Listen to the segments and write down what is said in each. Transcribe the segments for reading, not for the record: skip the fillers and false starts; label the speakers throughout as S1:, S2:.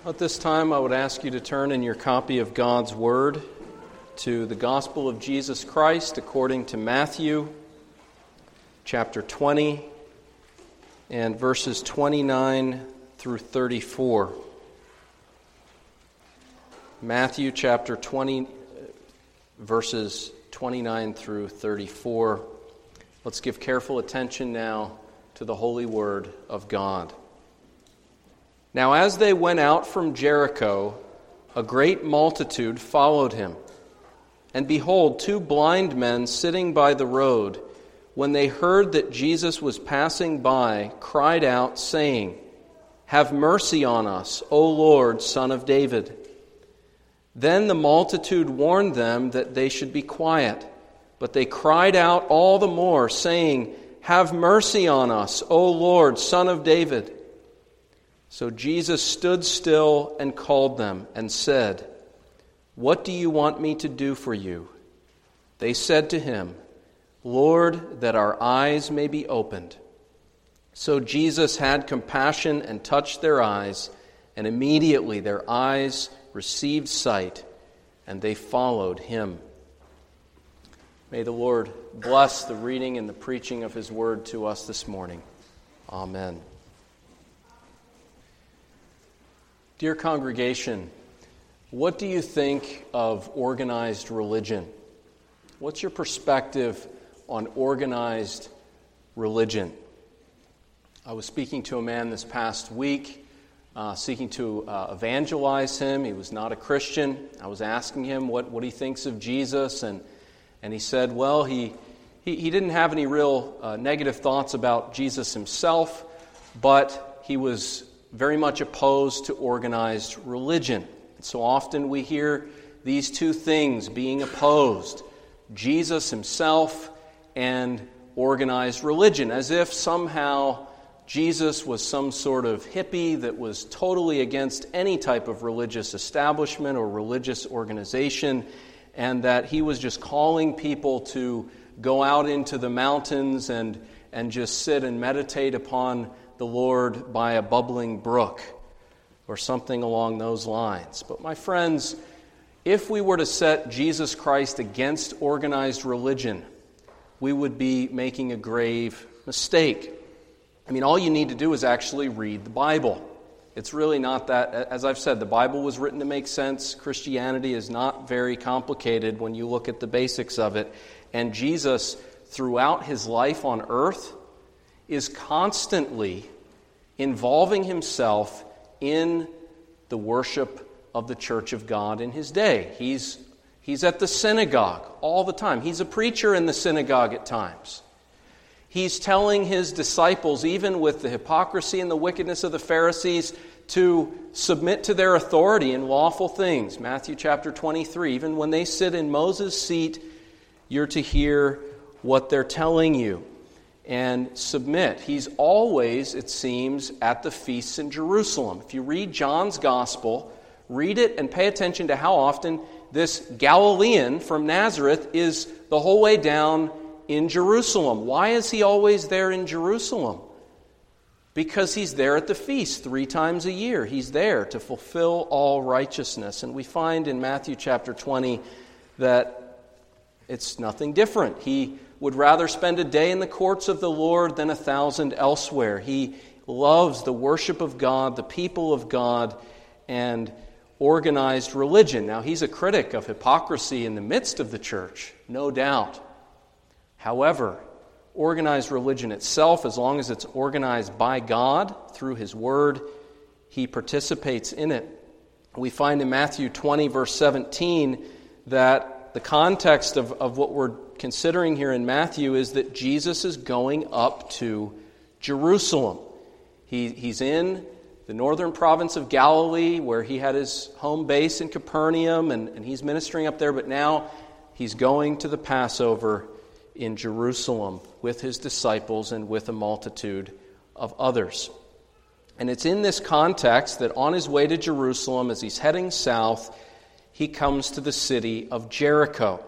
S1: At this time, I would ask you to turn in your copy of God's Word to the Gospel of Jesus Christ according to Matthew, chapter 20, and verses 29 through 34. Matthew chapter 20, verses 29 through 34. Let's give careful attention now to the holy word of God. Now as they went out from Jericho, a great multitude followed him. And behold, two blind men sitting by the road, when they heard that Jesus was passing by, cried out, saying, "Have mercy on us, O Lord, Son of David." Then the multitude warned them that they should be quiet. But they cried out all the more, saying, "Have mercy on us, O Lord, Son of David." So Jesus stood still and called them and said, "What do you want me to do for you?" They said to him, "Lord, that our eyes may be opened." So Jesus had compassion and touched their eyes, and immediately their eyes received sight, and they followed him. May the Lord bless the reading and the preaching of his word to us this morning. Amen. Dear congregation, what do you think of organized religion? What's your perspective on organized religion? I was speaking to a man this past week, seeking to evangelize him. He was not a Christian. I was asking him what he thinks of Jesus, and he said, well, he didn't have any real negative thoughts about Jesus himself, but he was very much opposed to organized religion. So often we hear these two things being opposed, Jesus himself and organized religion, as if somehow Jesus was some sort of hippie that was totally against any type of religious establishment or religious organization, and that he was just calling people to go out into the mountains and just sit and meditate upon the Lord by a bubbling brook, or something along those lines. But my friends, if we were to set Jesus Christ against organized religion, we would be making a grave mistake. I mean, all you need to do is actually read the Bible. It's really not that, as I've said, the Bible was written to make sense. Christianity is not very complicated when you look at the basics of it. And Jesus, throughout his life on earth, is constantly involving himself in the worship of the church of God in his day. He's at the synagogue all the time. He's a preacher in the synagogue at times. He's telling his disciples, even with the hypocrisy and the wickedness of the Pharisees, to submit to their authority in lawful things. Matthew chapter 23, even when they sit in Moses' seat, you're to hear what they're telling you and submit. He's always, it seems, at the feasts in Jerusalem. If you read John's Gospel, read it and pay attention to how often this Galilean from Nazareth is the whole way down in Jerusalem. Why is he always there in Jerusalem? Because he's there at the feast 3 times a year. He's there to fulfill all righteousness. And we find in Matthew chapter 20 that it's nothing different. He would rather spend a day in the courts of the Lord than 1,000 elsewhere. He loves the worship of God, the people of God, and organized religion. Now, he's a critic of hypocrisy in the midst of the church, no doubt. However, organized religion itself, as long as it's organized by God through his word, he participates in it. We find in Matthew 20, verse 17, that the context of what we're considering here in Matthew is that Jesus is going up to Jerusalem. He's in the northern province of Galilee, where he had his home base in Capernaum, and he's ministering up there, but now he's going to the Passover in Jerusalem with his disciples and with a multitude of others. And it's in this context that on his way to Jerusalem, as he's heading south, he comes to the city of Jericho.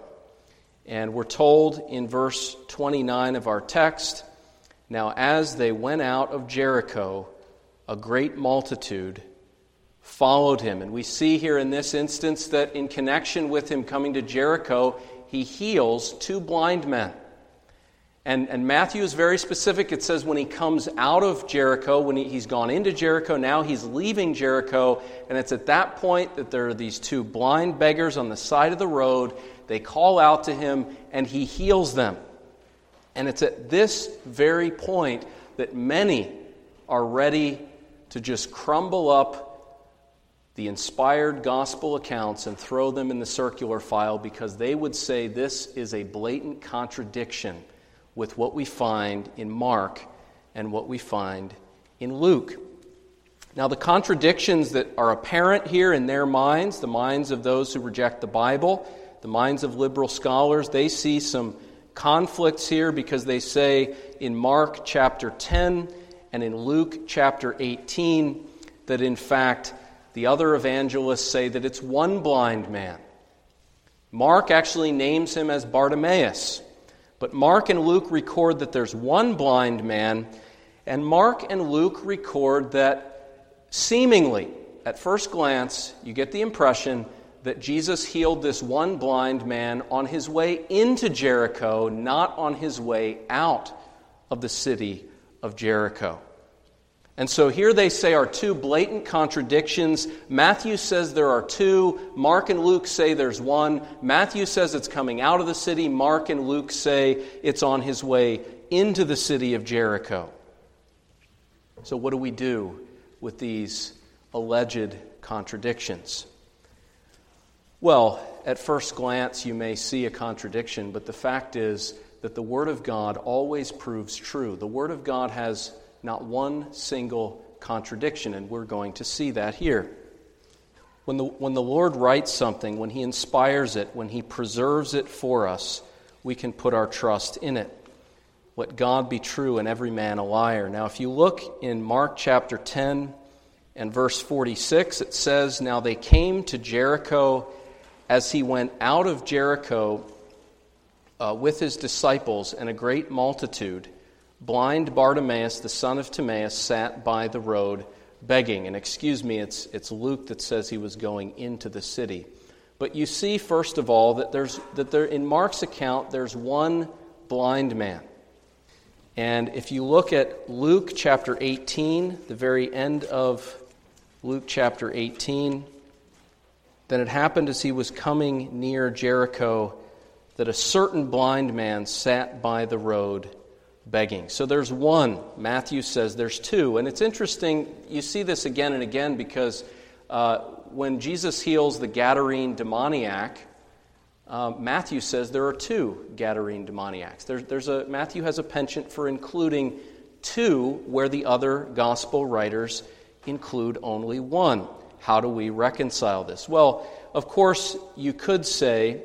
S1: And we're told in verse 29 of our text, "Now as they went out of Jericho, a great multitude followed him. And we see here in this instance that in connection with him coming to Jericho, he heals 2 blind men. And Matthew is very specific. It says when he comes out of Jericho, when he's gone into Jericho, now he's leaving Jericho, and it's at that point that there are these 2 blind beggars on the side of the road. They call out to him, and he heals them. And it's at this very point that many are ready to just crumble up the inspired gospel accounts and throw them in the circular file, because they would say this is a blatant contradiction with what we find in Mark and what we find in Luke. Now, the contradictions that are apparent here in their minds, the minds of those who reject the Bible, the minds of liberal scholars, they see some conflicts here, because they say in Mark chapter 10 and in Luke chapter 18 that in fact the other evangelists say that it's one blind man. Mark actually names him as Bartimaeus. But Mark and Luke record that there's one blind man, and Mark and Luke record that seemingly, at first glance, you get the impression that Jesus healed this one blind man on his way into Jericho, not on his way out of the city of Jericho. And so here they say are 2 blatant contradictions. Matthew says there are 2. Mark and Luke say there's 1. Matthew says it's coming out of the city. Mark and Luke say it's on his way into the city of Jericho. So what do we do with these alleged contradictions? Well, at first glance you may see a contradiction, but the fact is that the Word of God always proves true. The Word of God has not one single contradiction, and we're going to see that here. When the Lord writes something, when He inspires it, when He preserves it for us, we can put our trust in it. Let God be true and every man a liar. Now, if you look in Mark chapter 10 and verse 46, it says, "Now they came to Jericho. As he went out of Jericho with his disciples and a great multitude, blind Bartimaeus, the son of Timaeus, sat by the road begging." And excuse me, it's Luke that says he was going into the city. But you see, first of all, that in Mark's account there's one blind man. And if you look at Luke chapter 18, the very end of Luke chapter 18, "Then it happened as he was coming near Jericho that a certain blind man sat by the road begging." So there's one. Matthew says there's 2. And it's interesting, you see this again and again, because when Jesus heals the Gadarene demoniac, Matthew says there are 2 Gadarene demoniacs. Matthew has a penchant for including 2 where the other gospel writers include only 1. How do we reconcile this? Well, of course, you could say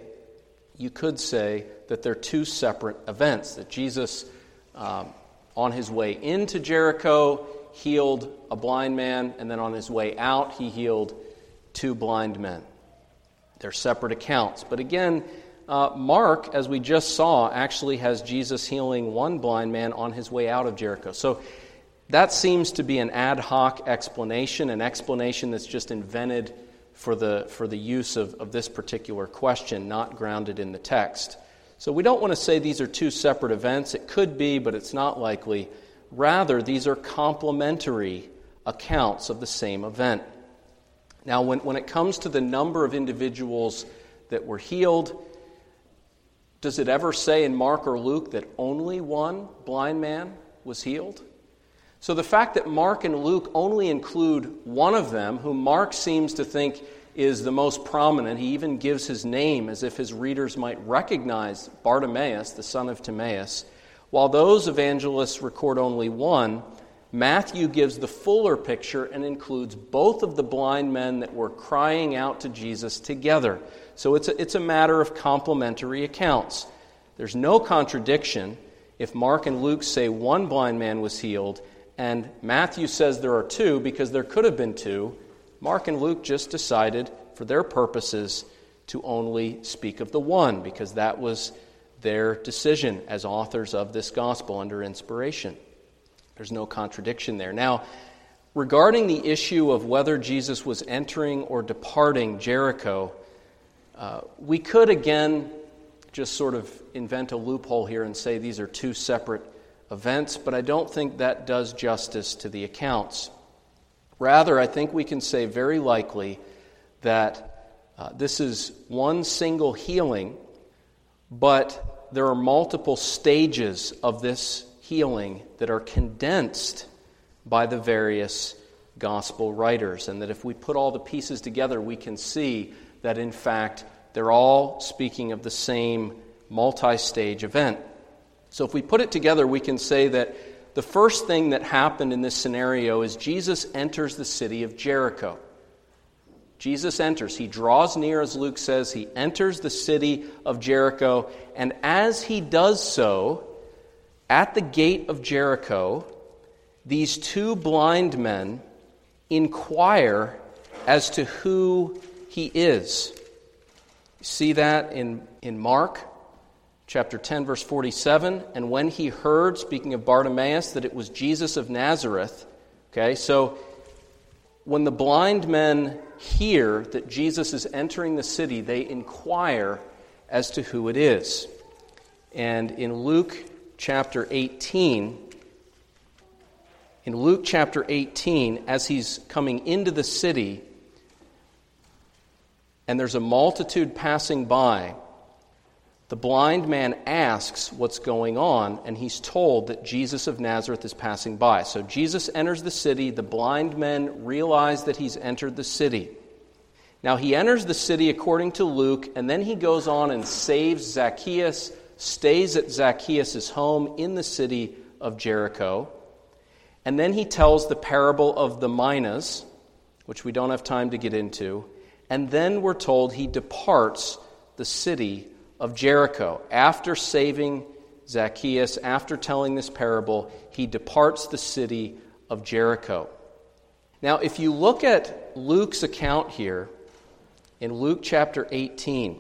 S1: that they're 2 separate events, that Jesus, on his way into Jericho, healed a blind man, and then on his way out, he healed 2 blind men. They're separate accounts. But again, Mark, as we just saw, actually has Jesus healing 1 blind man on his way out of Jericho. So that seems to be an ad hoc explanation, an explanation that's just invented for the use of this particular question, not grounded in the text. So we don't want to say these are 2 separate events. It could be, but it's not likely. Rather, these are complementary accounts of the same event. Now, when it comes to the number of individuals that were healed, does it ever say in Mark or Luke that only 1 blind man was healed? So the fact that Mark and Luke only include 1 of them, whom Mark seems to think is the most prominent, he even gives his name as if his readers might recognize Bartimaeus, the son of Timaeus, while those evangelists record only 1, Matthew gives the fuller picture and includes both of the blind men that were crying out to Jesus together. So it's a matter of complementary accounts. There's no contradiction if Mark and Luke say 1 blind man was healed, and Matthew says there are 2 because there could have been 2. Mark and Luke just decided, for their purposes, to only speak of the 1 because that was their decision as authors of this gospel under inspiration. There's no contradiction there. Now, Regarding the issue of whether Jesus was entering or departing Jericho, we could again just sort of invent a loophole here and say these are two separate events, but I don't think that does justice to the accounts. Rather, I think we can say very likely that this is one single healing, but there are multiple stages of this healing that are condensed by the various gospel writers, and that if we put all the pieces together, we can see that in fact they're all speaking of the same multi-stage event. So if we put it together, we can say that the first thing that happened in this scenario is Jesus enters the city of Jericho. Jesus enters. He draws near, as Luke says. He enters the city of Jericho, and as he does so, at the gate of Jericho, these two blind men inquire as to who he is. You see that in Mark chapter 10, verse 47. And when he heard, speaking of Bartimaeus, that it was Jesus of Nazareth. Okay, so when the blind men hear that Jesus is entering the city, they inquire as to who it is. And in Luke chapter 18, as he's coming into the city, and there's a multitude passing by, the blind man asks what's going on, and he's told that Jesus of Nazareth is passing by. So Jesus enters the city. The blind men realize that he's entered the city. Now he enters the city according to Luke, and then he goes on and saves Zacchaeus, stays at Zacchaeus' home in the city of Jericho. And then he tells the parable of the minas, which we don't have time to get into. And then we're told he departs the city of Jericho. After saving Zacchaeus, after telling this parable, he departs the city of Jericho. Now, if you look at Luke's account here, in Luke chapter 18,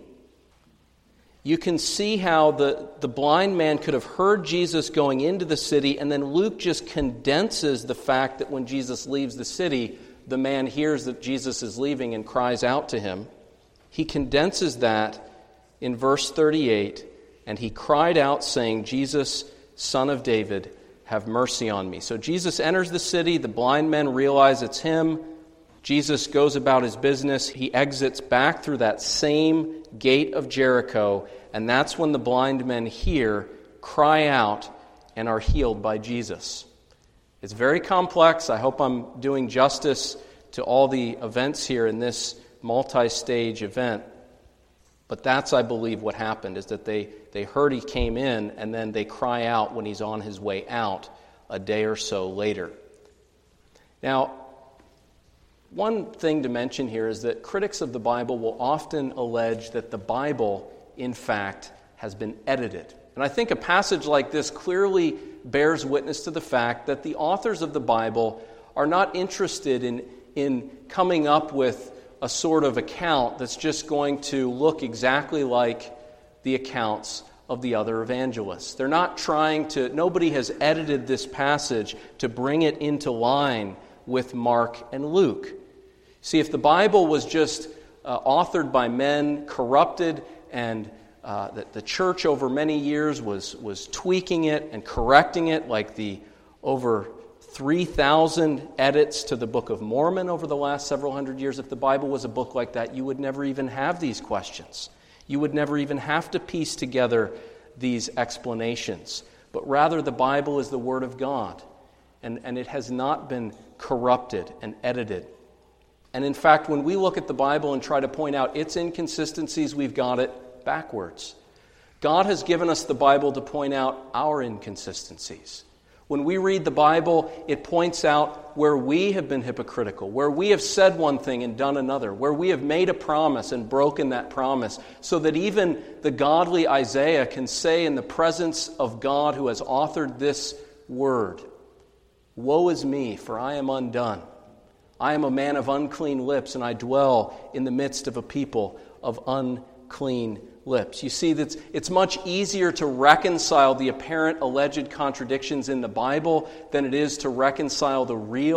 S1: you can see how the blind man could have heard Jesus going into the city, and then Luke just condenses the fact that when Jesus leaves the city, the man hears that Jesus is leaving and cries out to him. He condenses that in verse 38, and he cried out, saying, Jesus, Son of David, have mercy on me. So Jesus enters the city, the blind men realize it's him. Jesus goes about his business. He exits back through that same gate of Jericho, and that's when the blind men hear, cry out, and are healed by Jesus. It's very complex. I hope I'm doing justice to all the events here in this multi-stage event. But that's, I believe, what happened, is that they heard he came in, and then they cry out when he's on his way out a day or so later. Now, one thing to mention here is that critics of the Bible will often allege that the Bible, in fact, has been edited. And I think a passage like this clearly bears witness to the fact that the authors of the Bible are not interested in coming up with a sort of account that's just going to look exactly like the accounts of the other evangelists. They're not nobody has edited this passage to bring it into line with Mark and Luke. See, if the Bible was just authored by men, corrupted, and that the church over many years was tweaking it and correcting it, like the over 3,000 edits to the Book of Mormon over the last several hundred years, if the Bible was a book like that, you would never even have these questions. You would never even have to piece together these explanations. But rather, the Bible is the Word of God, and it has not been corrupted and edited. And in fact, when we look at the Bible and try to point out its inconsistencies, we've got it backwards. God has given us the Bible to point out our inconsistencies. When we read the Bible, it points out where we have been hypocritical, where we have said one thing and done another, where we have made a promise and broken that promise, so that even the godly Isaiah can say in the presence of God who has authored this word, "Woe is me, for I am undone. I am a man of unclean lips, and I dwell in the midst of a people of unclean lips." You see, that it's much easier to reconcile the apparent alleged contradictions in the Bible than it is to reconcile the real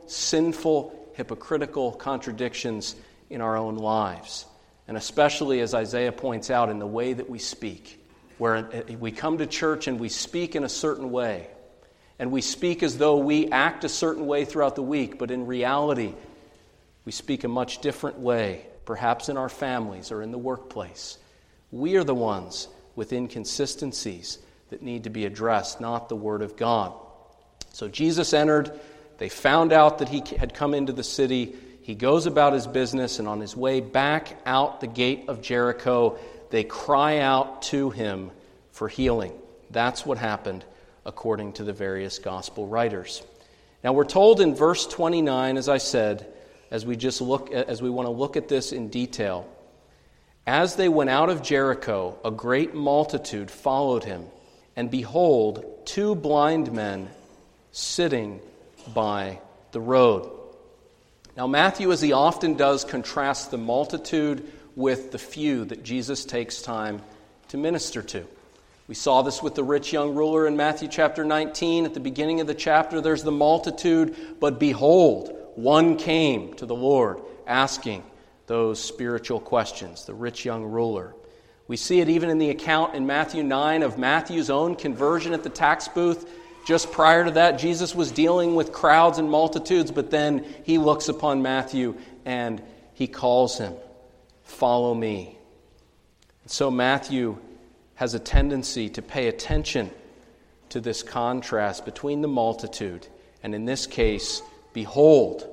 S1: sinful, hypocritical contradictions in our own lives. And especially, as Isaiah points out, in the way that we speak, where we come to church and we speak in a certain way, and we speak as though we act a certain way throughout the week, but in reality, we speak a much different way, perhaps in our families or in the workplace. We are the ones with inconsistencies that need to be addressed, not the Word of God. So Jesus entered. They found out that he had come into the city. He goes about his business, and on his way back out the gate of Jericho, they cry out to him for healing. That's what happened according to the various gospel writers. Now we're told in verse 29, as I said, as we want to look at this in detail, as they went out of Jericho, a great multitude followed him, and behold, 2 blind men sitting by the road. Now Matthew, as he often does, contrasts the multitude with the few that Jesus takes time to minister to. We saw this with the rich young ruler in Matthew chapter 19. At the beginning of the chapter, there's the multitude, but behold, one came to the Lord asking those spiritual questions, the rich young ruler. We see it even in the account in Matthew 9 of Matthew's own conversion at the tax booth. Just prior to that, Jesus was dealing with crowds and multitudes, but then he looks upon Matthew and he calls him, "Follow me." And so Matthew has a tendency to pay attention to this contrast between the multitude and, in this case, behold,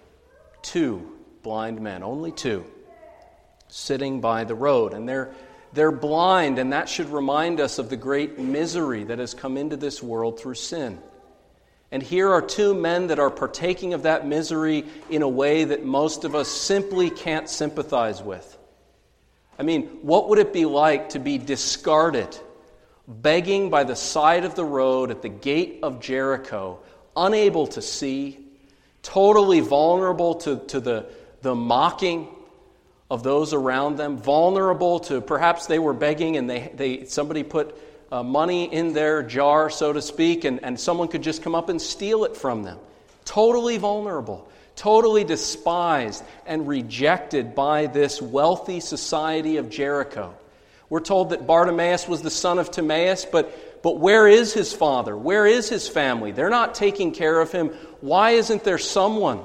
S1: 2 blind men, only 2, sitting by the road. And they're blind, and that should remind us of the great misery that has come into this world through sin. And here are 2 men that are partaking of that misery in a way that most of us simply can't sympathize with. I mean, what would it be like to be discarded, begging by the side of the road at the gate of Jericho, unable to see, totally vulnerable to the mocking of those around them, vulnerable to perhaps they were begging and somebody put money in their jar, so to speak, and someone could just come up and steal it from them. Totally vulnerable, totally despised and rejected by this wealthy society of Jericho. We're told that Bartimaeus was the son of Timaeus, but where is his father? Where is his family? They're not taking care of him. Why isn't there someone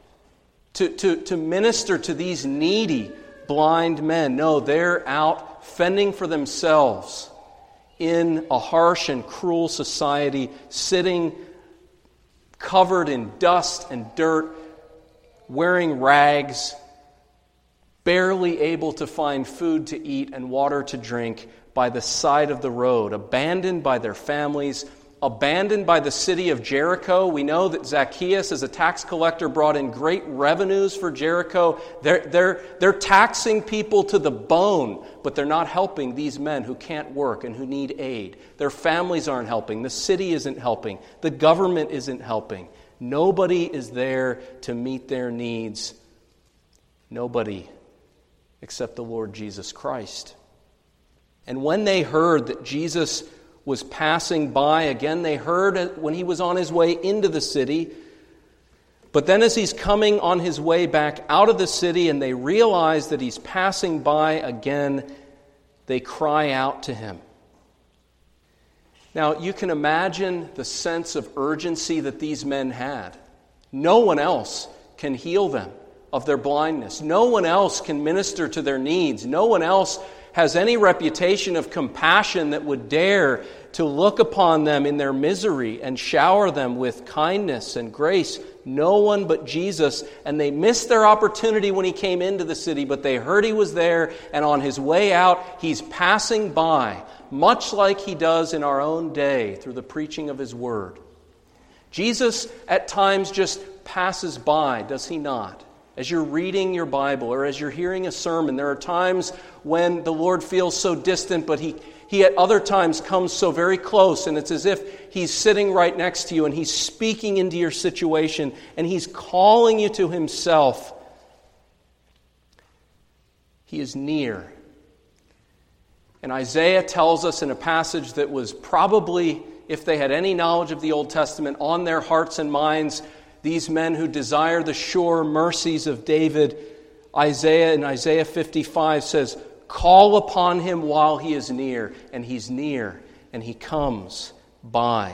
S1: to minister to these needy blind men? No, they're out fending for themselves in a harsh and cruel society, sitting covered in dust and dirt, wearing rags, barely able to find food to eat and water to drink by the side of the road, abandoned by their families, abandoned by the city of Jericho. We know that Zacchaeus, as a tax collector, brought in great revenues for Jericho. They're taxing people to the bone, but they're not helping these men who can't work and who need aid. Their families aren't helping. The city isn't helping. The government isn't helping. Nobody is there to meet their needs. Nobody except the Lord Jesus Christ. And when they heard that Jesus was passing by, again, they heard it when he was on his way into the city. But then as he's coming on his way back out of the city and they realize that he's passing by again, they cry out to him. Now, you can imagine the sense of urgency that these men had. No one else can heal them of their blindness. No one else can minister to their needs. No one else has any reputation of compassion that would dare to look upon them in their misery and shower them with kindness and grace. No one but Jesus. And they missed their opportunity when he came into the city, but they heard he was there, and on his way out, he's passing by, much like he does in our own day through the preaching of his word. Jesus at times just passes by, does he not? As you're reading your Bible or as you're hearing a sermon, there are times when the Lord feels so distant, but He at other times comes so very close, and it's as if He's sitting right next to you and He's speaking into your situation and He's calling you to Himself. He is near. And Isaiah tells us in a passage that was probably, if they had any knowledge of the Old Testament, on their hearts and minds these men who desire the sure mercies of David, Isaiah in Isaiah 55 says, call upon him while he is near, and he's near, and he comes by.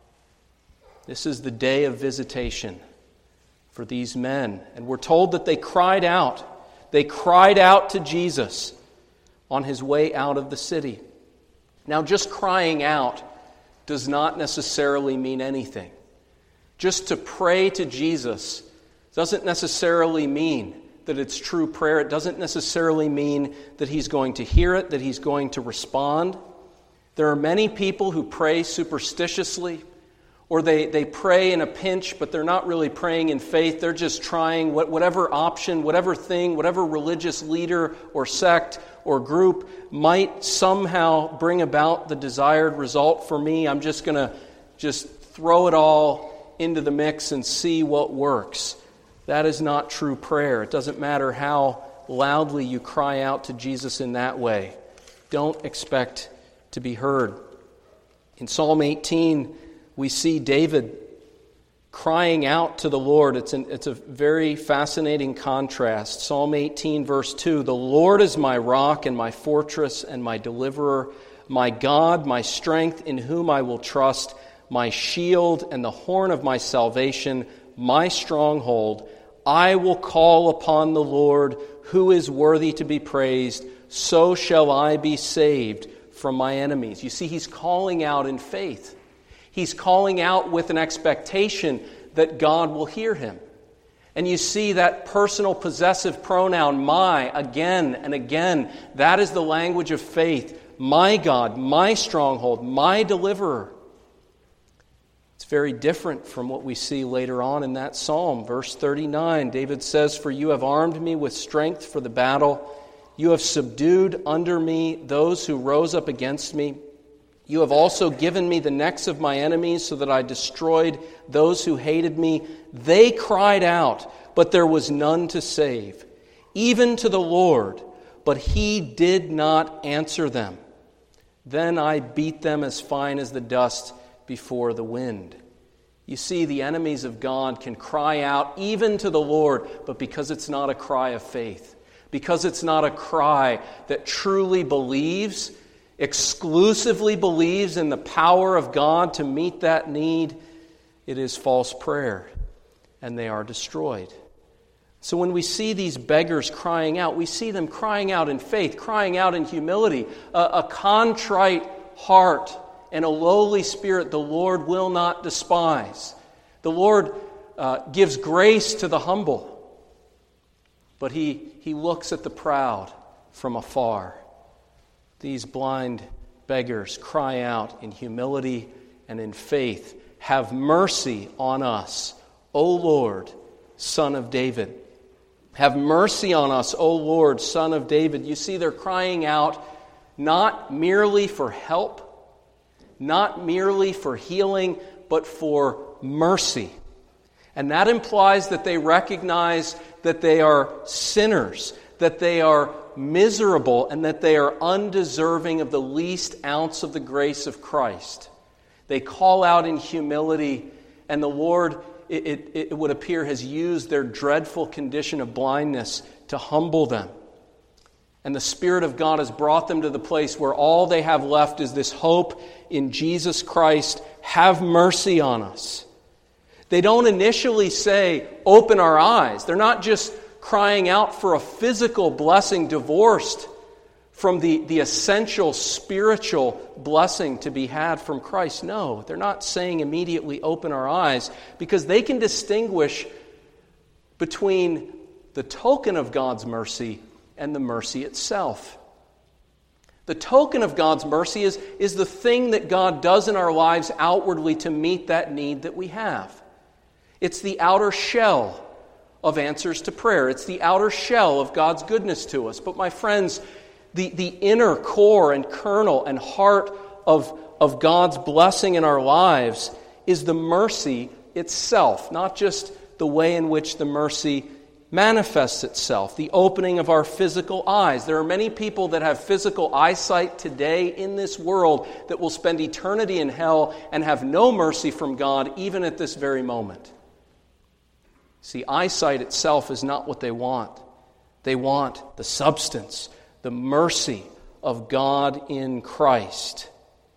S1: This is the day of visitation for these men. And we're told that they cried out. They cried out to Jesus on his way out of the city. Now, just crying out does not necessarily mean anything. Just to pray to Jesus doesn't necessarily mean that it's true prayer. It doesn't necessarily mean that he's going to hear it, that he's going to respond. There are many people who pray superstitiously, or they pray in a pinch, but they're not really praying in faith. They're just trying whatever option, whatever thing, whatever religious leader or sect or group might somehow bring about the desired result for me. I'm just going to throw it all into the mix and see what works. That is not true prayer. It doesn't matter how loudly you cry out to Jesus in that way. Don't expect to be heard. In Psalm 18, we see David crying out to the Lord. It's a very fascinating contrast. Psalm 18, verse 2, the Lord is my rock and my fortress and my deliverer, my God, my strength, in whom I will trust, my shield and the horn of my salvation, my stronghold. I will call upon the Lord, who is worthy to be praised. So shall I be saved from my enemies. You see, he's calling out in faith. He's calling out with an expectation that God will hear him. And you see that personal possessive pronoun, my, again and again. That is the language of faith. My God, my stronghold, my deliverer. It's very different from what we see later on in that psalm. Verse 39, David says, for you have armed me with strength for the battle. You have subdued under me those who rose up against me. You have also given me the necks of my enemies so that I destroyed those who hated me. They cried out, but there was none to save, even to the Lord, but he did not answer them. Then I beat them as fine as the dust before the wind. You see, the enemies of God can cry out even to the Lord, but because it's not a cry of faith, because it's not a cry that truly believes, exclusively believes in the power of God to meet that need, it is false prayer, and they are destroyed. So when we see these beggars crying out, we see them crying out in faith, crying out in humility, a contrite heart and a lowly spirit the Lord will not despise. The Lord gives grace to the humble, but He looks at the proud from afar. These blind beggars cry out in humility and in faith, have mercy on us, O Lord, Son of David. Have mercy on us, O Lord, Son of David. You see, they're crying out not merely for help, not merely for healing, but for mercy. And that implies that they recognize that they are sinners, that they are miserable, and that they are undeserving of the least ounce of the grace of Christ. They call out in humility, and the Lord, it would appear, has used their dreadful condition of blindness to humble them. And the Spirit of God has brought them to the place where all they have left is this hope in Jesus Christ. Have mercy on us. They don't initially say, open our eyes. They're not just crying out for a physical blessing divorced from the essential spiritual blessing to be had from Christ. No, they're not saying immediately open our eyes, because they can distinguish between the token of God's mercy and the mercy itself. The token of God's mercy is the thing that God does in our lives outwardly to meet that need that we have. It's the outer shell of answers to prayer. It's the outer shell of God's goodness to us. But my friends, the inner core and kernel and heart of God's blessing in our lives is the mercy itself, not just the way in which the mercy manifests itself, the opening of our physical eyes. There are many people that have physical eyesight today in this world that will spend eternity in hell and have no mercy from God even at this very moment. See, eyesight itself is not what they want. They want the substance, the mercy of God in Christ.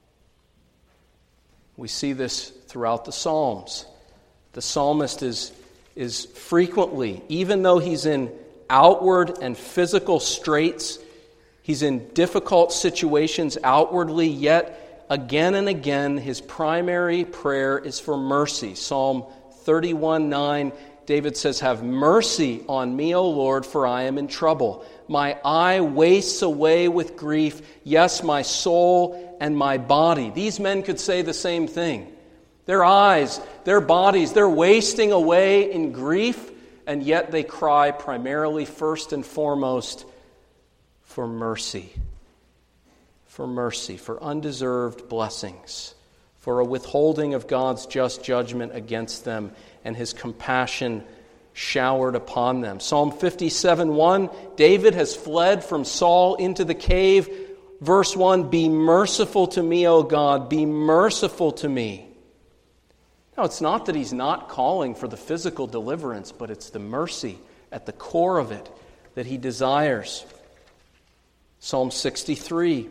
S1: We see this throughout the Psalms. The psalmist is frequently, even though he's in outward and physical straits, he's in difficult situations outwardly, yet again and again his primary prayer is for mercy. Psalm 31:9, David says, "Have mercy on me, O Lord, for I am in trouble. My eye wastes away with grief, yes, my soul and my body." These men could say the same thing. Their eyes, their bodies, they're wasting away in grief, and yet they cry primarily, first and foremost, for mercy. For mercy, for undeserved blessings, for a withholding of God's just judgment against them and His compassion showered upon them. Psalm 57:1, David has fled from Saul into the cave. Verse 1, "Be merciful to me, O God, be merciful to me." Now, it's not that he's not calling for the physical deliverance, but it's the mercy at the core of it that he desires. Psalm 63.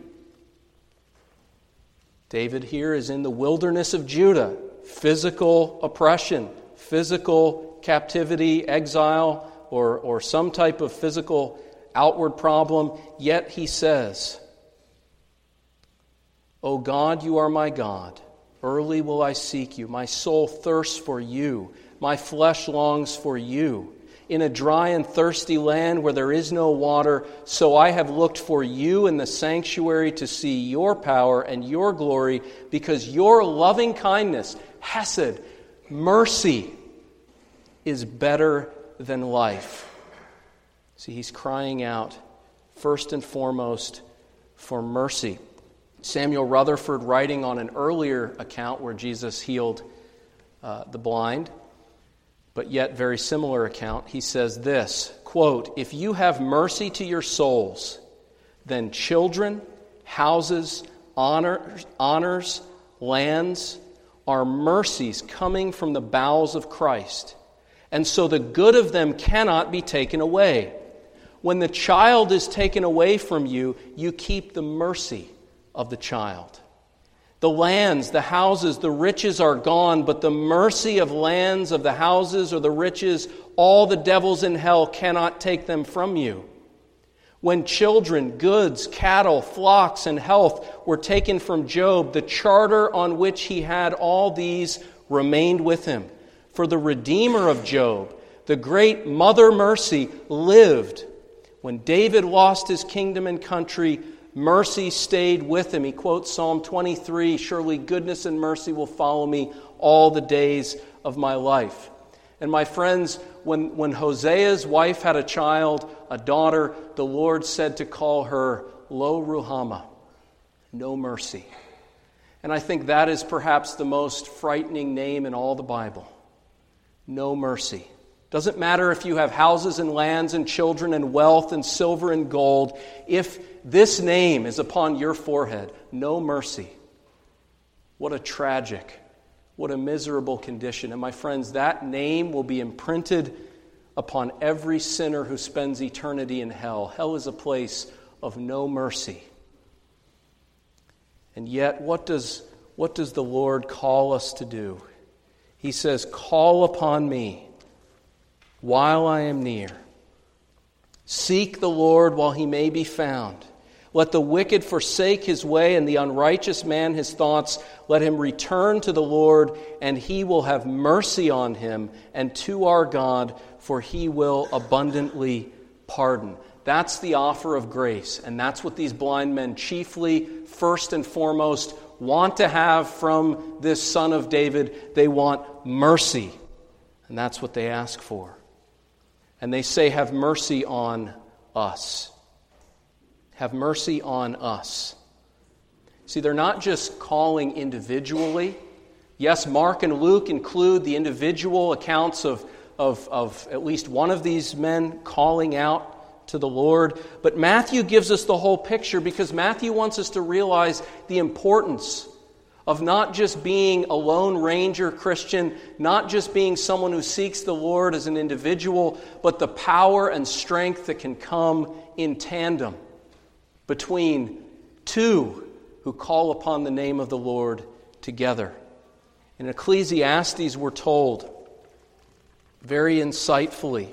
S1: David here is in the wilderness of Judah. Physical oppression, physical captivity, exile, or some type of physical outward problem. Yet he says, "O God, you are my God. Early will I seek you. My soul thirsts for you. My flesh longs for you. In a dry and thirsty land where there is no water, so I have looked for you in the sanctuary to see your power and your glory, because your loving kindness, hesed, mercy, is better than life." See, he's crying out, first and foremost, for mercy. Samuel Rutherford, writing on an earlier account where Jesus healed the blind, but yet very similar account, he says this, quote, "If you have mercy to your souls, then children, houses, honors, lands are mercies coming from the bowels of Christ, and so the good of them cannot be taken away. When the child is taken away from you, you keep the mercy of the child. The lands, the houses, the riches are gone, but the mercy of lands, of the houses, or the riches, all the devils in hell cannot take them from you. When children, goods, cattle, flocks, and health were taken from Job, the charter on which he had all these remained with him. For the Redeemer of Job, the great Mother Mercy, lived. When David lost his kingdom and country, mercy stayed with him." He quotes Psalm 23, "Surely goodness and mercy will follow me all the days of my life." And my friends, when Hosea's wife had a child, a daughter, the Lord said to call her Lo Ruhama, no mercy. And I think that is perhaps the most frightening name in all the Bible. No mercy. Doesn't matter if you have houses and lands and children and wealth and silver and gold. If this name is upon your forehead, no mercy. What a tragic, what a miserable condition. And my friends, that name will be imprinted upon every sinner who spends eternity in hell. Hell is a place of no mercy. And yet, what does the Lord call us to do? He says, "Call upon me while I am near. Seek the Lord while he may be found. Let the wicked forsake his way and the unrighteous man his thoughts. Let him return to the Lord, and he will have mercy on him, and to our God, for he will abundantly pardon." That's the offer of grace, and that's what these blind men chiefly, first and foremost, want to have from this Son of David. They want mercy, and that's what they ask for. And they say, "Have mercy on us. Have mercy on us." See, they're not just calling individually. Yes, Mark and Luke include the individual accounts of at least one of these men calling out to the Lord. But Matthew gives us the whole picture because Matthew wants us to realize the importance of not just being a lone ranger Christian, not just being someone who seeks the Lord as an individual, but the power and strength that can come in tandem between two who call upon the name of the Lord together. In Ecclesiastes, we're told, very insightfully,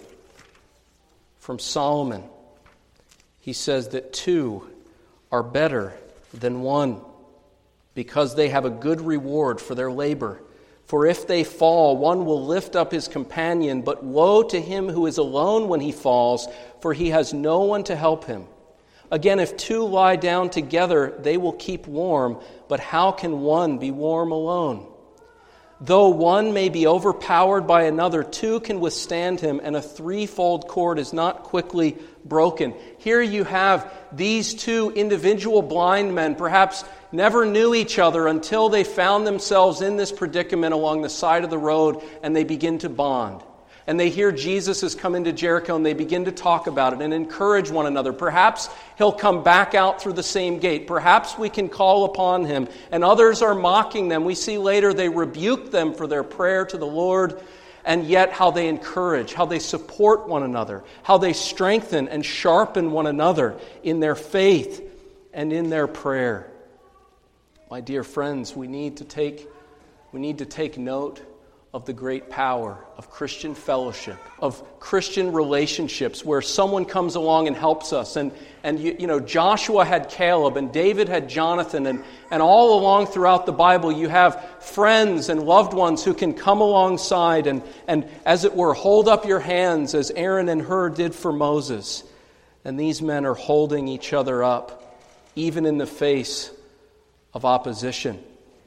S1: from Solomon, he says that two are better than one, because they have a good reward for their labor. For if they fall, one will lift up his companion, but woe to him who is alone when he falls, for he has no one to help him. Again, if two lie down together, they will keep warm, but how can one be warm alone? Though one may be overpowered by another, two can withstand him, and a threefold cord is not quickly broken. Here you have these two individual blind men, perhaps never knew each other until they found themselves in this predicament along the side of the road, and they begin to bond. And they hear Jesus has come into Jericho, and they begin to talk about it and encourage one another. Perhaps he'll come back out through the same gate. Perhaps we can call upon him. And others are mocking them. We see later they rebuke them for their prayer to the Lord, and yet how they encourage, how they support one another, how they strengthen and sharpen one another in their faith and in their prayer. My dear friends, we need to take note of the great power of Christian fellowship, of Christian relationships where someone comes along and helps us. And Joshua had Caleb, and David had Jonathan, and all along throughout the Bible you have friends and loved ones who can come alongside and as it were, hold up your hands as Aaron and Hur did for Moses. And these men are holding each other up, even in the face of opposition.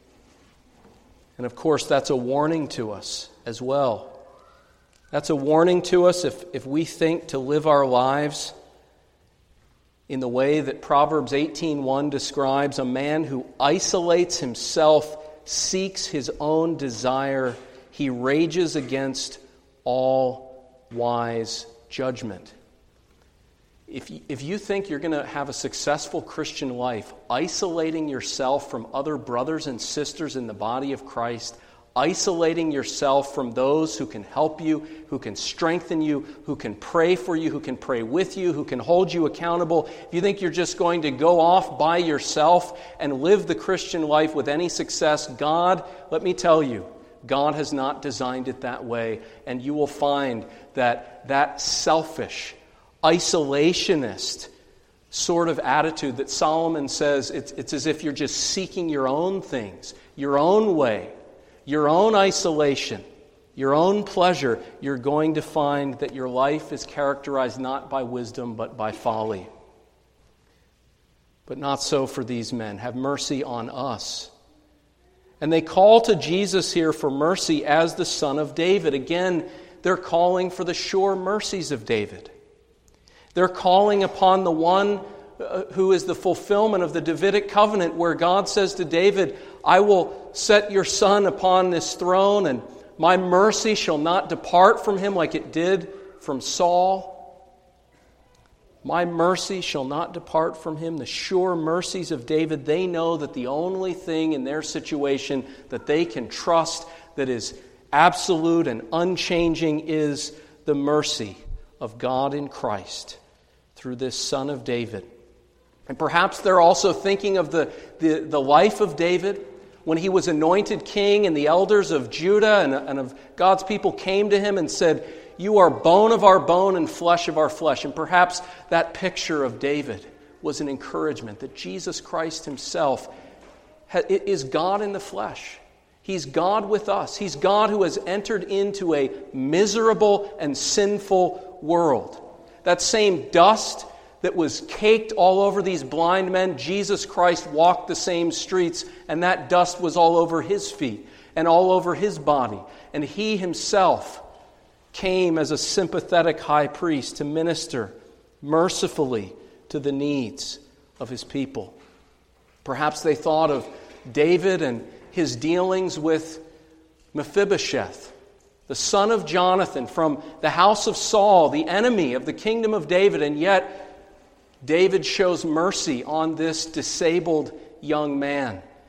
S1: And of course, that's a warning to us as well. That's a warning to us if we think to live our lives in the way that Proverbs 18:1 describes, a man who isolates himself, seeks his own desire, he rages against all wise judgment. If you think you're going to have a successful Christian life, isolating yourself from other brothers and sisters in the body of Christ, isolating yourself from those who can help you, who can strengthen you, who can pray for you, who can pray with you, who can hold you accountable, if you think you're just going to go off by yourself and live the Christian life with any success, God, let me tell you, God has not designed it that way, and you will find that selfish, isolationist sort of attitude that Solomon says it's as if you're just seeking your own things, your own way, your own isolation, your own pleasure, you're going to find that your life is characterized not by wisdom but by folly. But not so for these men. Have mercy on us. And they call to Jesus here for mercy as the Son of David. Again, they're calling for the sure mercies of David. They're calling upon the one who is the fulfillment of the Davidic covenant, where God says to David, I will set your son upon this throne, and my mercy shall not depart from him like it did from Saul. My mercy shall not depart from him. The sure mercies of David, they know that the only thing in their situation that they can trust that is absolute and unchanging is the mercy of God in Christ through this Son of David. And perhaps they're also thinking of the life of David when he was anointed king, and the elders of Judah and of God's people came to him and said, you are bone of our bone and flesh of our flesh. And perhaps that picture of David was an encouragement that Jesus Christ himself is God in the flesh. He's God with us. He's God who has entered into a miserable and sinful world. That same dust that was caked all over these blind men, Jesus Christ walked the same streets, and that dust was all over his feet and all over his body. And he himself came as a sympathetic high priest to minister mercifully to the needs of his people. Perhaps they thought of David and his dealings with Mephibosheth, the son of Jonathan from the house of Saul, the enemy of the kingdom of David, and yet David shows mercy on this disabled young man.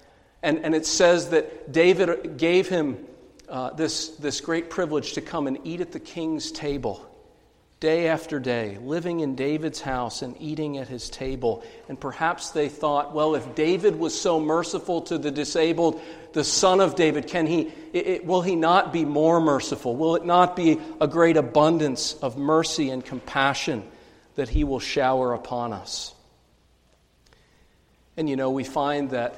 S1: And it says that David gave him this great privilege to come and eat at the king's table day after day, living in David's house and eating at his table. And perhaps they thought, well, if David was so merciful to the disabled, the son of David, will he not be more merciful? Will it not be a great abundance of mercy and compassion that he will shower upon us? And we find that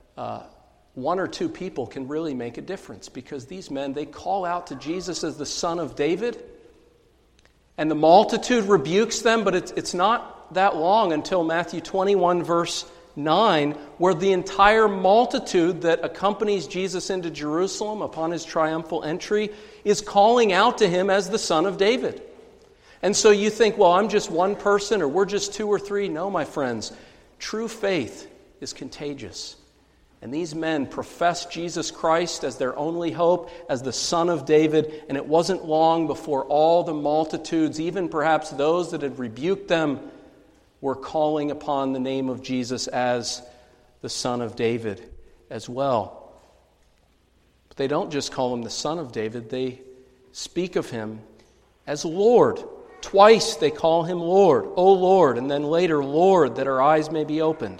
S1: one or two people can really make a difference, because these men, they call out to Jesus as the Son of David, and the multitude rebukes them, but it's not that long until Matthew 21, verse 9, where the entire multitude that accompanies Jesus into Jerusalem upon his triumphal entry is calling out to him as the Son of David. And so you think, well, I'm just one person, or we're just two or three. No, my friends, true faith is contagious. And these men professed Jesus Christ as their only hope, as the Son of David, and it wasn't long before all the multitudes, even perhaps those that had rebuked them, were calling upon the name of Jesus as the Son of David as well. But they don't just call him the Son of David, they speak of him as Lord. Twice they call him Lord, O Lord, and then later, Lord, that our eyes may be opened.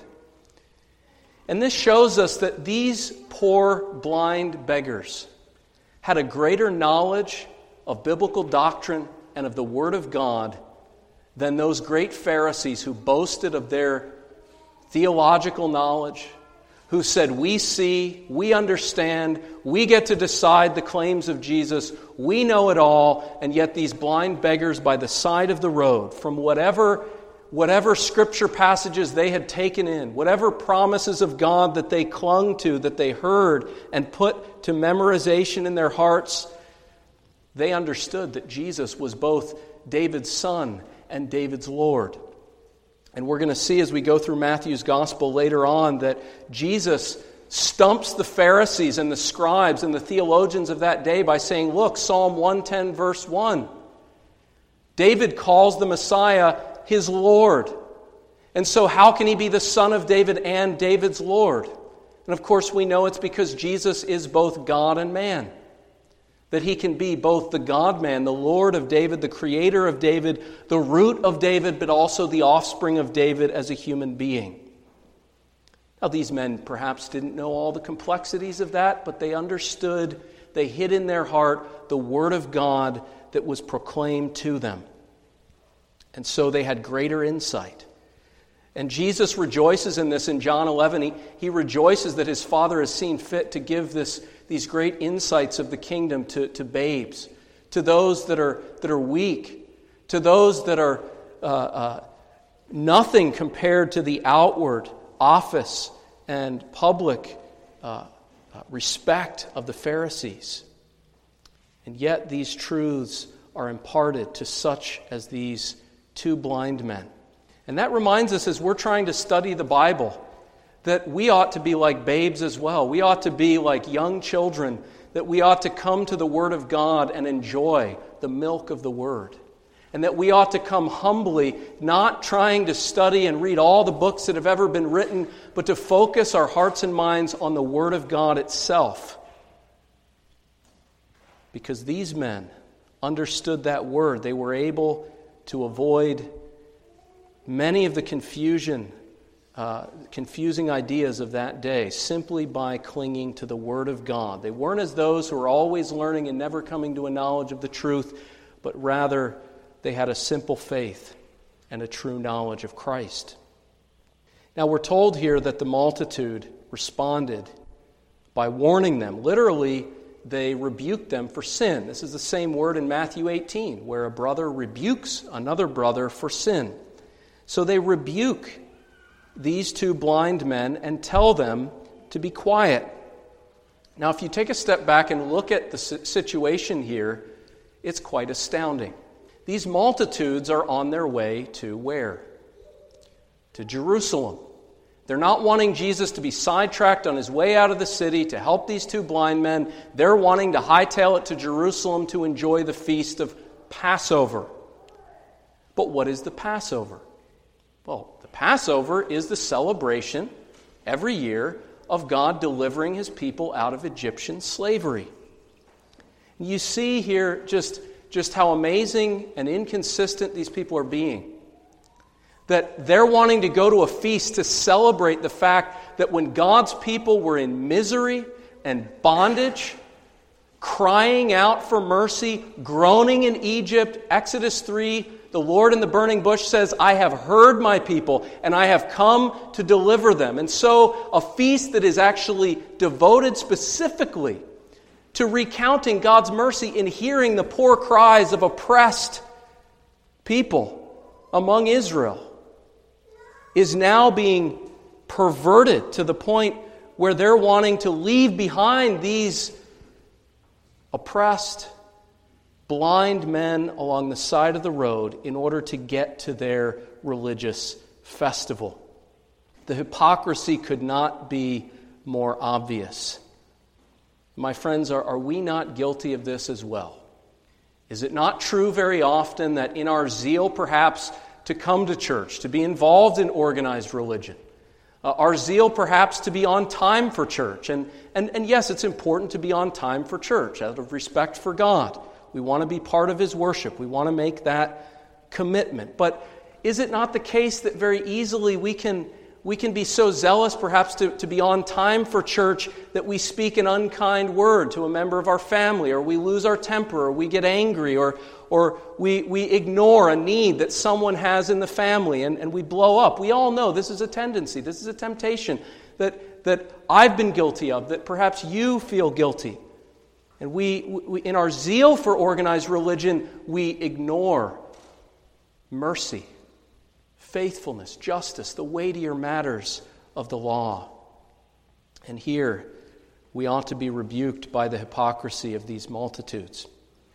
S1: And this shows us that these poor blind beggars had a greater knowledge of biblical doctrine and of the Word of God than those great Pharisees who boasted of their theological knowledge, who said, we see, we understand, we get to decide the claims of Jesus, we know it all, and yet these blind beggars by the side of the road, from whatever scripture passages they had taken in, whatever promises of God that they clung to, that they heard and put to memorization in their hearts, they understood that Jesus was both David's son and David's Lord. And we're going to see as we go through Matthew's gospel later on that Jesus stumps the Pharisees and the scribes and the theologians of that day by saying, look, Psalm 110 verse 1. David calls the Messiah his Lord. And so how can he be the Son of David and David's Lord? And of course we know it's because Jesus is both God and man. That he can be both the God-man, the Lord of David, the creator of David, the root of David, but also the offspring of David as a human being. Now these men perhaps didn't know all the complexities of that, but they understood, they hid in their heart the Word of God that was proclaimed to them. And so they had greater insight. And Jesus rejoices in this in John 11. He rejoices that his Father has seen fit to give these great insights of the kingdom to babes, to those that are weak, to those that are nothing compared to the outward office and public respect of the Pharisees. And yet these truths are imparted to such as these two blind men. And that reminds us, as we're trying to study the Bible, that we ought to be like babes as well. We ought to be like young children, that we ought to come to the Word of God and enjoy the milk of the Word. And that we ought to come humbly, not trying to study and read all the books that have ever been written, but to focus our hearts and minds on the Word of God itself. Because these men understood that Word. They were able to avoid many of the confusing ideas of that day simply by clinging to the Word of God. They weren't as those who were always learning and never coming to a knowledge of the truth, but rather they had a simple faith and a true knowledge of Christ. Now we're told here that the multitude responded by warning them. Literally, they rebuked them for sin. This is the same word in Matthew 18, where a brother rebukes another brother for sin. So they rebuke these two blind men and tell them to be quiet. Now, if you take a step back and look at the situation here, it's quite astounding. These multitudes are on their way to where? To Jerusalem. They're not wanting Jesus to be sidetracked on his way out of the city to help these two blind men. They're wanting to hightail it to Jerusalem to enjoy the feast of Passover. But what is the Passover? Well, the Passover is the celebration every year of God delivering his people out of Egyptian slavery. You see here just how amazing and inconsistent these people are being. That they're wanting to go to a feast to celebrate the fact that when God's people were in misery and bondage, crying out for mercy, groaning in Egypt, Exodus 3, the Lord in the burning bush says, I have heard my people, and I have come to deliver them. And so a feast that is actually devoted specifically to recounting God's mercy in hearing the poor cries of oppressed people among Israel is now being perverted to the point where they're wanting to leave behind these oppressed, blind men along the side of the road in order to get to their religious festival. The hypocrisy could not be more obvious. My friends, are we not guilty of this as well? Is it not true very often that in our zeal perhaps to come to church, to be involved in organized religion, our zeal perhaps to be on time for church, and yes, it's important to be on time for church out of respect for God. We want to be part of His worship. We want to make that commitment. But is it not the case that very easily we can be so zealous perhaps to be on time for church that we speak an unkind word to a member of our family, or we lose our temper, or we get angry, or we ignore a need that someone has in the family and we blow up? We all know this is a tendency, this is a temptation that I've been guilty of, that perhaps you feel guilty. And we in our zeal for organized religion, we ignore mercy, faithfulness, justice, the weightier matters of the law. And here, we ought to be rebuked by the hypocrisy of these multitudes.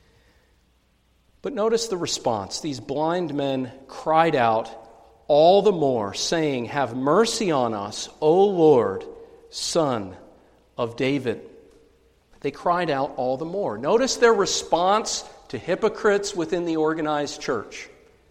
S1: But notice the response. These blind men cried out all the more, saying, "Have mercy on us, O Lord, Son of David." They cried out all the more. Notice their response to hypocrites within the organized church.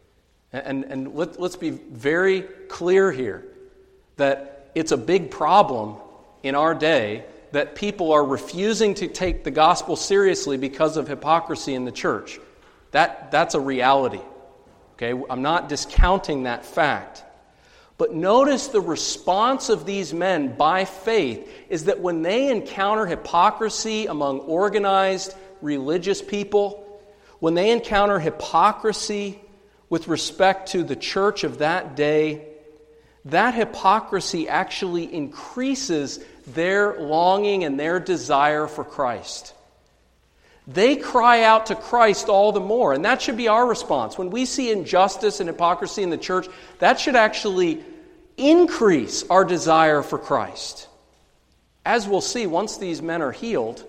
S1: And let's be very clear here that it's a big problem in our day that people are refusing to take the gospel seriously because of hypocrisy in the church. That's a reality. Okay, I'm not discounting that fact. But notice the response of these men by faith is that when they encounter hypocrisy among organized religious people, when they encounter hypocrisy with respect to the church of that day, that hypocrisy actually increases their longing and their desire for Christ. They cry out to Christ all the more, and that should be our response. When we see injustice and hypocrisy in the church, that should actually increase our desire for Christ. As we'll see, once these men are healed,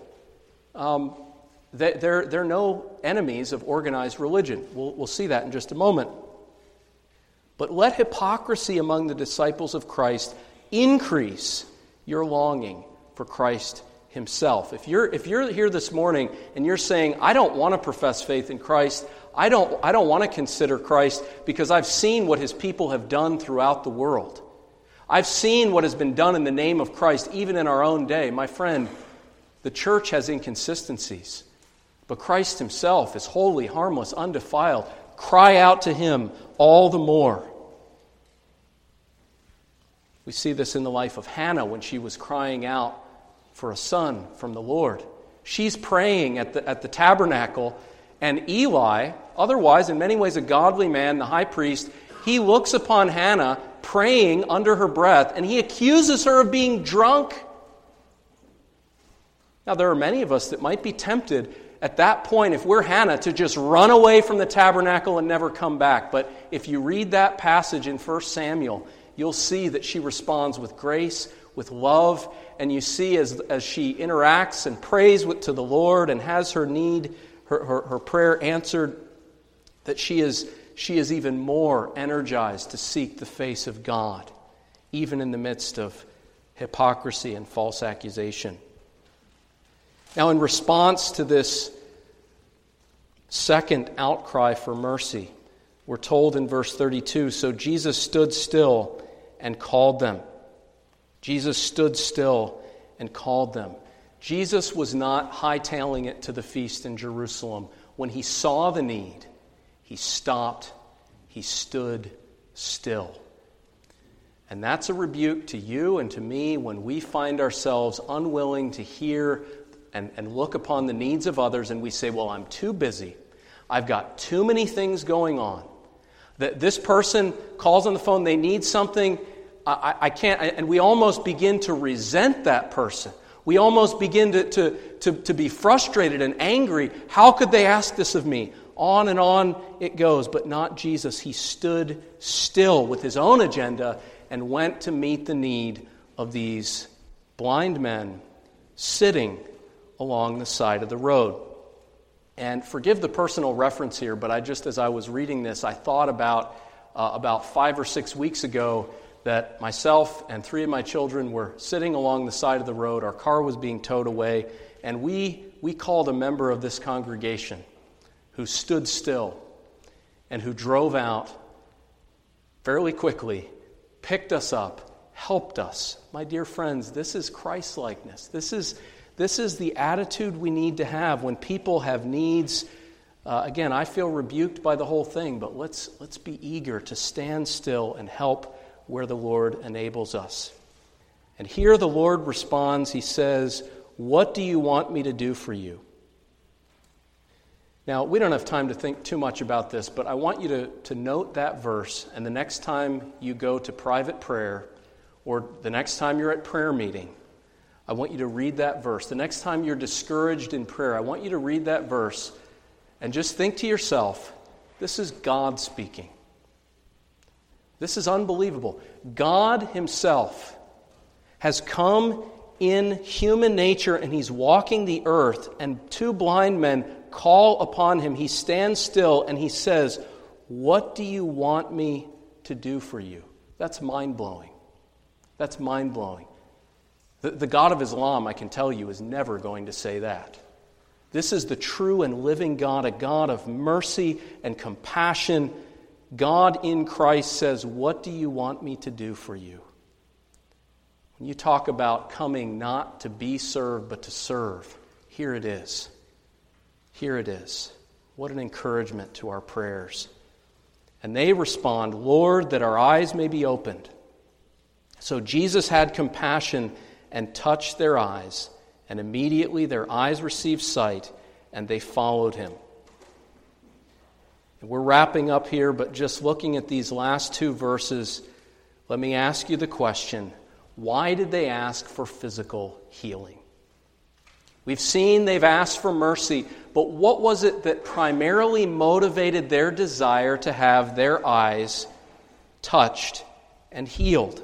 S1: they're no enemies of organized religion. We'll see that in just a moment. But let hypocrisy among the disciples of Christ increase your longing for Christ Himself. If you're here this morning and you're saying, I don't want to profess faith in Christ, I don't want to consider Christ because I've seen what His people have done throughout the world. I've seen what has been done in the name of Christ, even in our own day. My friend, the church has inconsistencies, but Christ Himself is holy, harmless, undefiled. Cry out to Him all the more. We see this in the life of Hannah when she was crying out for a son from the Lord. She's praying at the tabernacle, and Eli, otherwise in many ways a godly man, the high priest, he looks upon Hannah praying under her breath, and he accuses her of being drunk. Now, there are many of us that might be tempted at that point, if we're Hannah, to just run away from the tabernacle and never come back. But if you read that passage in 1 Samuel, you'll see that she responds with grace, with love, and you see as she interacts and prays to the Lord and has her need, her prayer answered, that she is even more energized to seek the face of God, even in the midst of hypocrisy and false accusation. Now, in response to this second outcry for mercy, we're told in verse 32, so Jesus stood still and called them. Jesus stood still and called them. Jesus was not hightailing it to the feast in Jerusalem. When he saw the need, he stopped, he stood still. And that's a rebuke to you and to me when we find ourselves unwilling to hear and look upon the needs of others, and we say, well, I'm too busy. I've got too many things going on. That this person calls on the phone, they need something, I can't, and we almost begin to resent that person. We almost begin to be frustrated and angry. How could they ask this of me? On and on it goes, but not Jesus. He stood still with his own agenda and went to meet the need of these blind men sitting along the side of the road. And forgive the personal reference here, but as I was reading this, I thought about 5 or 6 weeks ago that myself and 3 of my children were sitting along the side of the road. Our car was being towed away, and we called a member of this congregation who stood still and who drove out fairly quickly, picked us up, helped us. My dear friends, this is Christ-likeness. This is the attitude we need to have when people have needs. Again, I feel rebuked by the whole thing, but let's be eager to stand still and help where the Lord enables us. And here the Lord responds. He says, "What do you want me to do for you?" Now, we don't have time to think too much about this, but I want you to note that verse, and the next time you go to private prayer, or the next time you're at prayer meeting, I want you to read that verse. The next time you're discouraged in prayer, I want you to read that verse and just think to yourself, this is God speaking. This is unbelievable. God himself has come in human nature, and he's walking the earth, and 2 blind men call upon him. He stands still and he says, "What do you want me to do for you?" That's mind-blowing. That's mind-blowing. The God of Islam, I can tell you, is never going to say that. This is the true and living God, a God of mercy and compassion. God in Christ says, "What do you want me to do for you?" When you talk about coming not to be served, but to serve, here it is. Here it is. What an encouragement to our prayers. And they respond, "Lord, that our eyes may be opened." So Jesus had compassion and touched their eyes, and immediately their eyes received sight, and they followed him. And we're wrapping up here, but just looking at these last 2 verses, let me ask you the question, why did they ask for physical healing? We've seen they've asked for mercy, but what was it that primarily motivated their desire to have their eyes touched and healed?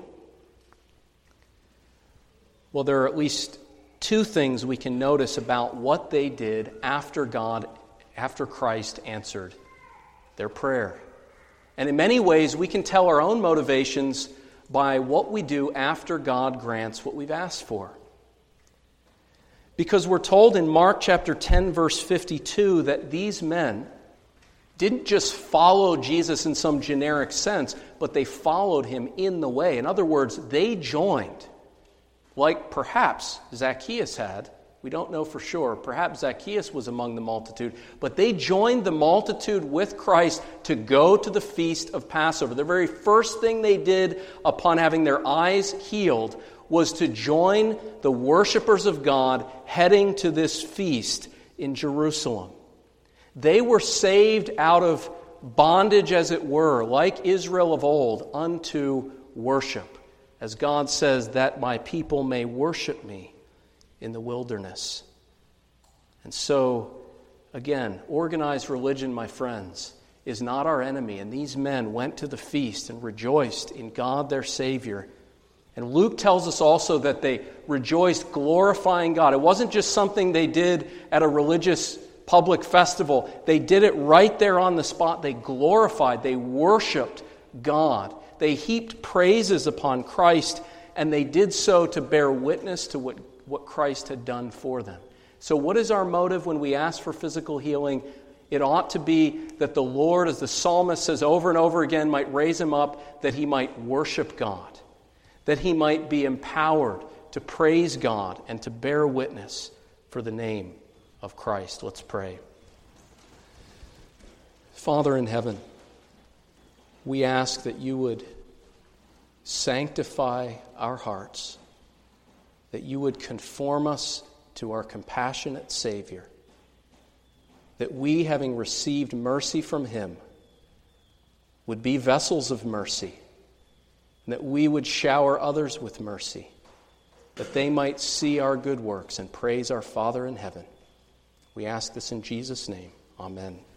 S1: Well, there are at least 2 things we can notice about what they did after Christ answered their prayer. And in many ways, we can tell our own motivations by what we do after God grants what we've asked for. Because we're told in Mark chapter 10, verse 52, that these men didn't just follow Jesus in some generic sense, but they followed him in the way. In other words, they joined, like perhaps Zacchaeus had. We don't know for sure. Perhaps Zacchaeus was among the multitude, but they joined the multitude with Christ to go to the feast of Passover. The very first thing they did upon having their eyes healed was to join the worshipers of God heading to this feast in Jerusalem. They were saved out of bondage, as it were, like Israel of old, unto worship. As God says, that my people may worship me in the wilderness. And so, again, organized religion, my friends, is not our enemy. And these men went to the feast and rejoiced in God their Savior. And Luke tells us also that they rejoiced glorifying God. It wasn't just something they did at a religious public festival. They did it right there on the spot. They glorified, they worshiped God. They heaped praises upon Christ, and they did so to bear witness to what Christ had done for them. So what is our motive when we ask for physical healing? It ought to be that the Lord, as the psalmist says over and over again, might raise him up, that he might worship God. that he might be empowered to praise God and to bear witness for the name of Christ. Let's pray. Father in heaven, we ask that you would sanctify our hearts, that you would conform us to our compassionate Savior, that we, having received mercy from him, would be vessels of mercy, and that we would shower others with mercy, that they might see our good works and praise our Father in heaven. We ask this in Jesus' name. Amen.